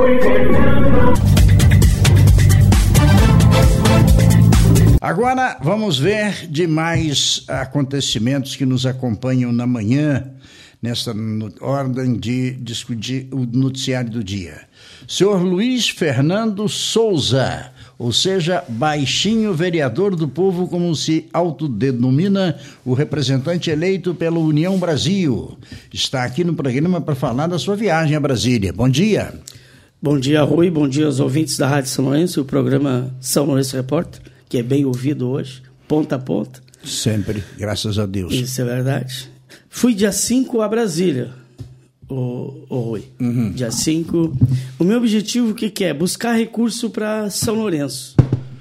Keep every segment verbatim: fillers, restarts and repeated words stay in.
Agora vamos ver demais acontecimentos que nos acompanham na manhã, nesta ordem de discutir o noticiário do dia. Senhor Luiz Fernando Souza, ou seja, baixinho vereador do povo, como se autodenomina o representante eleito pela União Brasil, está aqui no programa para falar da sua viagem a Brasília. Bom dia. Bom dia, Rui. Bom dia aos ouvintes da Rádio São Lourenço, o programa São Lourenço Repórter, que é bem ouvido hoje, ponta a ponta. Sempre, graças a Deus. Isso é verdade. Fui dia cinco a Brasília, o, o Rui. Uhum. Dia cinco. O meu objetivo, o que, que é? Buscar recurso para São Lourenço.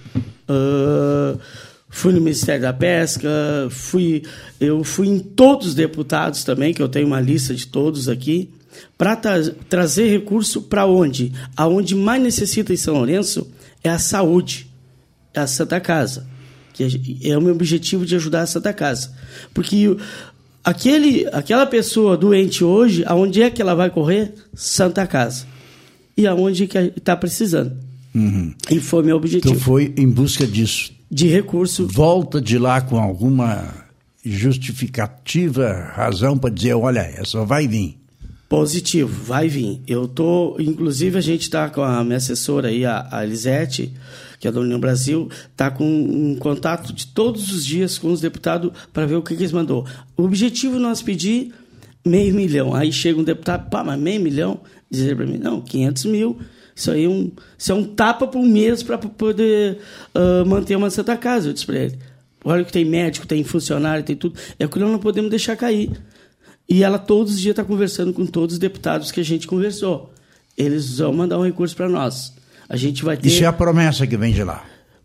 Uh, fui no Ministério da Pesca, fui, eu fui em todos os deputados também, que eu tenho uma lista de todos aqui, para tra- trazer recurso para onde? Aonde mais necessita em São Lourenço é a saúde. A Santa Casa, que é o meu objetivo de ajudar a Santa Casa, porque aquele, aquela pessoa doente hoje, aonde é que ela vai correr? Santa Casa, e aonde que está precisando. Uhum. E foi meu objetivo. Então foi em busca disso, de recurso. Volta de lá com alguma justificativa, razão para dizer, olha, essa vai vir. Positivo, vai vir. Eu tô, inclusive a gente está com a minha assessora aí, a, a Elisete, que é da União Brasil, está com um contato de todos os dias com os deputados para ver o que, que eles mandou. O objetivo é nós pedir meio milhão. Aí chega um deputado, pá, mas meio milhão? Dizer para mim, não, quinhentos mil. Isso aí é um, isso é um tapa por mês para poder uh, manter uma Santa Casa, eu disse para ele. Olha que tem médico, tem funcionário, tem tudo. É que nós não podemos deixar cair. E ela todos os dias está conversando com todos os deputados que a gente conversou. Eles vão mandar um recurso para nós. A gente vai ter... Isso é a promessa que vem de lá?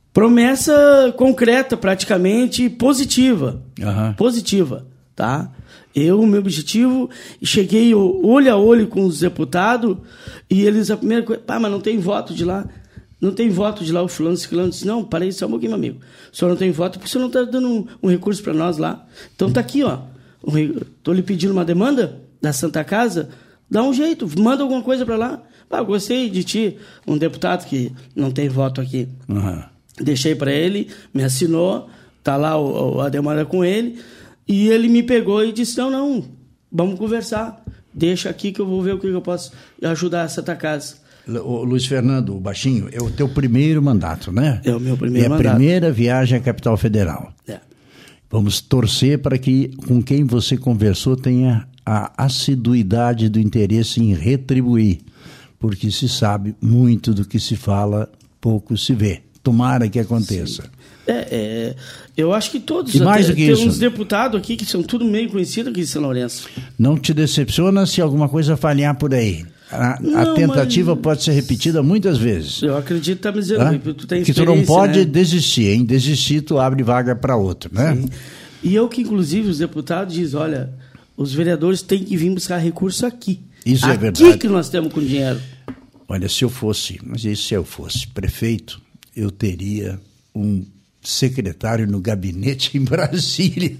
Promessa concreta, praticamente positiva. Uhum. Positiva, tá? Eu, o meu objetivo, cheguei olho a olho com os deputados e eles, a primeira coisa, pá, mas não tem voto de lá. Não tem voto de lá, o fulano, esse fulano disse, não, parei só um pouquinho, meu amigo. O senhor não tem voto porque o senhor não está dando um, um recurso para nós lá. Então tá aqui, ó. Estou lhe pedindo uma demanda da Santa Casa, dá um jeito, manda alguma coisa para lá. Ah, gostei de ti, um deputado que não tem voto aqui. Uhum. Deixei para ele, me assinou, tá lá o, a demanda com ele, e ele me pegou e disse, não, não, vamos conversar, deixa aqui que eu vou ver o que eu posso ajudar a Santa Casa. O Luiz Fernando, o baixinho, é o teu primeiro mandato, né? É o meu primeiro mandato. É a mandato. primeira viagem à capital federal. É. Vamos torcer para que com quem você conversou tenha a assiduidade do interesse em retribuir, porque se sabe muito do que se fala, pouco se vê. Tomara que aconteça. É, é, eu acho que todos... E mais do que tem isso, uns deputados aqui que são tudo meio conhecidos aqui em São Lourenço. Não te decepciona se alguma coisa falhar por aí? A, não, a tentativa mas... pode ser repetida muitas vezes. Eu acredito que está me dizendo, ah? tu tem que tu não pode, né? desistir, hein? Desistir, tu abre vaga para outro, né? Sim. E eu que, inclusive, os deputados dizem, olha, os vereadores têm que vir buscar recurso aqui. Isso aqui é verdade. Aqui que nós temos com dinheiro. Olha, se eu fosse, mas e se eu fosse prefeito, eu teria um secretário no gabinete em Brasília,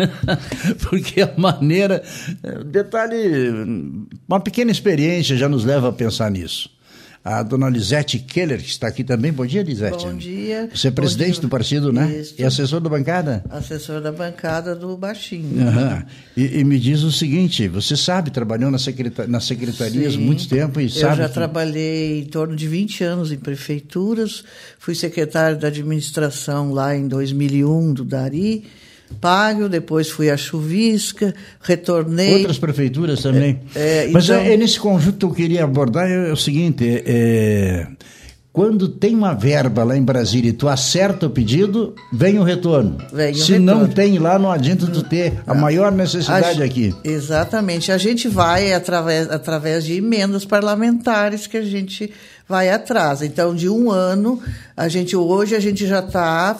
porque a maneira, detalhe, uma pequena experiência já nos leva a pensar nisso. A dona Lisete Keller, que está aqui também. Bom dia, Lisete. Bom dia. Você é presidente dia. do partido, né? Isso. E assessor da bancada? Assessor da bancada do Baixinho. Uhum. E, e me diz o seguinte, você sabe, trabalhou na secreta- nas secretarias Sim. muito tempo e sabe... Eu já que... trabalhei em torno de vinte anos em prefeituras, fui secretário da administração lá em dois mil e um do Dari, Pago, depois fui a Chuvisca, retornei... Outras prefeituras também. É, é, Mas então... é, nesse conjunto que eu queria abordar é, é o seguinte, é, é, quando tem uma verba lá em Brasília e tu acerta o pedido, vem o retorno. Vem o Se retorno. não tem lá, não adianta tu ter a não. maior necessidade a, aqui. Exatamente. A gente vai através, através de emendas parlamentares que a gente vai atrás. Então, de um ano, a gente hoje a gente já está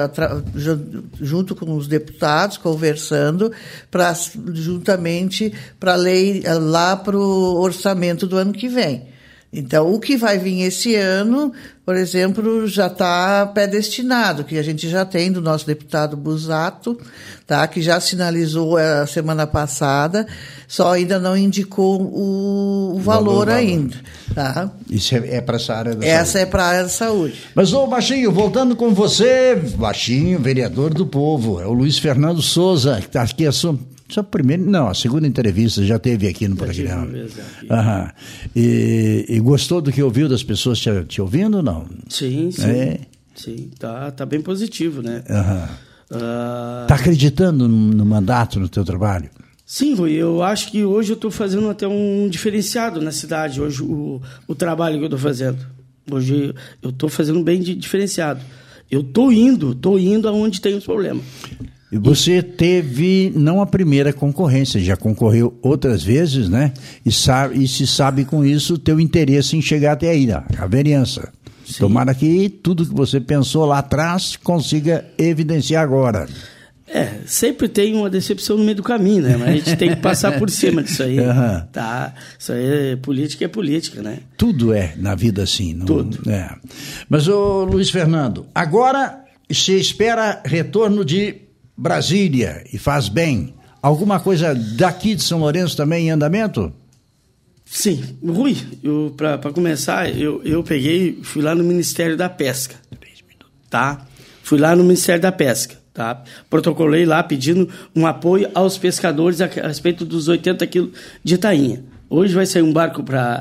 uh, junto com os deputados conversando para juntamente para a lei lá para o orçamento do ano que vem. Então, o que vai vir esse ano, por exemplo, já está predestinado, que a gente já tem do nosso deputado Busato, tá, que já sinalizou a semana passada, só ainda não indicou o, o valor, valor ainda. Tá? Isso é, é para essa área da Essa saúde. é para a área da saúde. Mas, ô Baixinho, voltando com você, Baixinho, vereador do povo, é o Luiz Fernando Souza, que está aqui a sua... Só primeiro, não, a segunda entrevista já teve aqui no já programa. Tive uma vez aqui. Aham. E, e gostou do que ouviu das pessoas te, te ouvindo ou não? Sim, sim. É. Sim, tá, tá bem positivo, né? Aham. Uh... Tá acreditando no, no mandato, no teu trabalho? Sim, Rui, eu acho que hoje eu estou fazendo até um diferenciado na cidade, hoje o, o trabalho que eu estou fazendo. Hoje eu estou fazendo bem de, diferenciado. Eu estou indo, estou indo aonde tem os problemas. E você teve, não a primeira concorrência, já concorreu outras vezes, né? E, sabe, e se sabe com isso o teu interesse em chegar até aí, né? A vereança. Sim. Tomara que tudo que você pensou lá atrás consiga evidenciar agora. É, sempre tem uma decepção no meio do caminho, né? Mas a gente tem que passar por cima disso aí. Uhum. Tá? Isso aí é política, é política, né? Tudo é na vida assim. Não, Tudo. É. Mas, ô Luiz Fernando, agora se espera retorno de Brasília, e faz bem. Alguma coisa daqui de São Lourenço também em andamento? Sim. Rui, para começar, eu, eu peguei, fui lá no Ministério da Pesca, tá? Fui lá no Ministério da Pesca, tá? Protocolei lá pedindo um apoio aos pescadores a, a respeito dos oitenta quilos de tainha. Hoje vai sair um barco para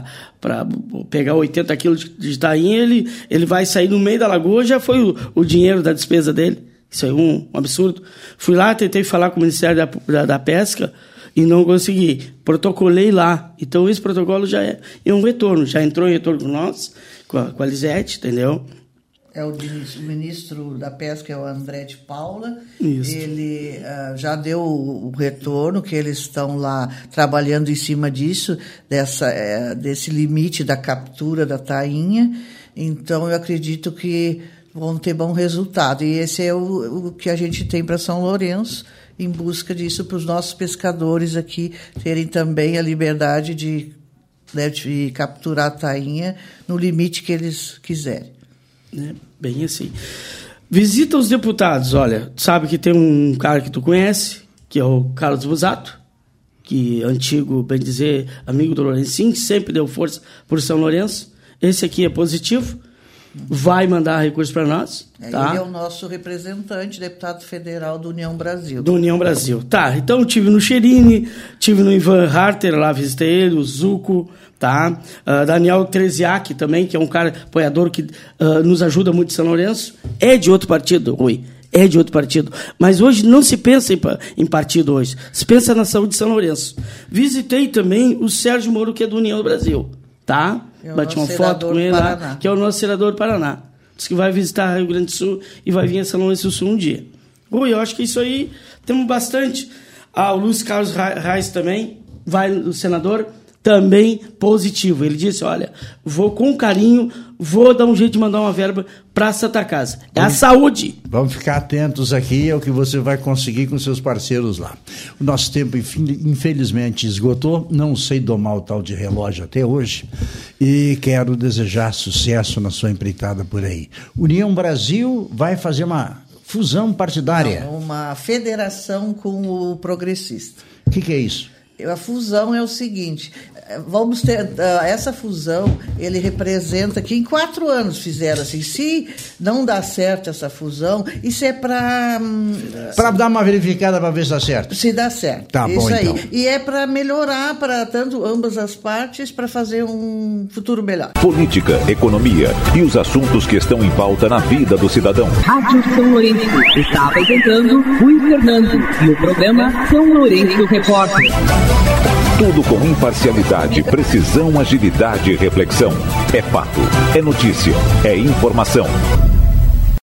pegar oitenta quilos de, de tainha, ele, ele vai sair no meio da lagoa, já foi o, o dinheiro da despesa dele. Isso é um, um absurdo. Fui lá, tentei falar com o Ministério da, da, da Pesca e não consegui. Protocolei lá. Então, esse protocolo já é, é um retorno. Já entrou em retorno com nós, com a, com a Lisete, entendeu? É o ministro da Pesca, é o André de Paula. Isso. Ele uh, já deu o, o retorno, que eles estão lá trabalhando em cima disso, dessa, é, desse limite da captura da tainha. Então, eu acredito que vão ter bom resultado. E esse é o, o que a gente tem para São Lourenço, em busca disso, para os nossos pescadores aqui terem também a liberdade de, né, de capturar a tainha no limite que eles quiserem. É, bem assim. Visita os deputados, olha, sabe que tem um cara que tu conhece, que é o Carlos Busato, que é antigo, bem dizer, amigo do Lourencinho, que sempre deu força por São Lourenço. Esse aqui é positivo. Vai mandar recursos para nós. É, tá? Ele é o nosso representante, deputado federal do União Brasil. Do União Brasil. Tá, então eu tive no Cherini, tive no Ivan Harter, lá visitei ele, o Zuco, tá? Uh, Daniel Treziak também, que é um cara apoiador que uh, nos ajuda muito em São Lourenço. É de outro partido, Rui. É de outro partido. Mas hoje não se pensa em, em partido hoje. Se pensa na saúde de São Lourenço. Visitei também o Sérgio Moro, que é do União Brasil. Tá? É Bati uma foto com ele lá, que é o nosso senador do Paraná. Diz que vai visitar Rio Grande do Sul e vai vir a São Lourenço do Sul um dia. Ui, eu acho que isso aí temos bastante. Ah, o Luiz Carlos Reis também, vai, o senador, também positivo. Ele disse, olha, vou com carinho, vou dar um jeito de mandar uma verba para a Santa Casa. É vamos, a saúde. Vamos ficar atentos aqui ao que você vai conseguir com seus parceiros lá. O nosso tempo, infelizmente, esgotou. Não sei domar o tal de relógio até hoje. E quero desejar sucesso na sua empreitada por aí. União Brasil vai fazer uma fusão partidária. Não, uma federação com o progressista. O que, que é isso? A fusão é o seguinte, vamos ter, essa fusão, ele representa que em quatro anos fizeram assim, se não dá certo essa fusão, isso é para... Para dar uma verificada para ver se dá certo. Se dá certo. Tá isso bom, aí. então. E é para melhorar para tanto ambas as partes, para fazer um futuro melhor. Política, economia e os assuntos que estão em pauta na vida do cidadão. Rádio São Lourenço está apresentando Rui Fernando e o programa São Lourenço Repórter. Tudo com imparcialidade, precisão, agilidade e reflexão. É fato, é notícia, é informação.